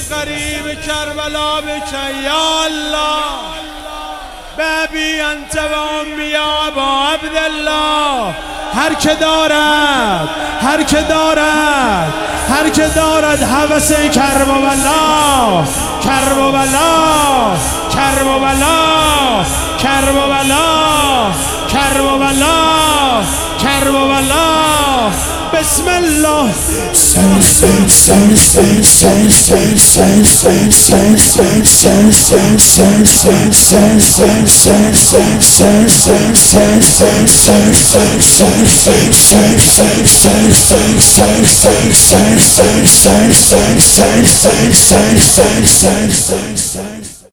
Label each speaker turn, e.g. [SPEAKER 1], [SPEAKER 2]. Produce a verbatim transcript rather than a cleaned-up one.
[SPEAKER 1] قریب کربلا بکن یا الله. بابی انت و امی یا ابا عبدالله. هر که دارد هر که دارد هر که دارد هوس کرب و بلا، کرب و بلا، کرب و بلا، کرب و بلا، کرب و بلا، کرب و بلا. بسم الله.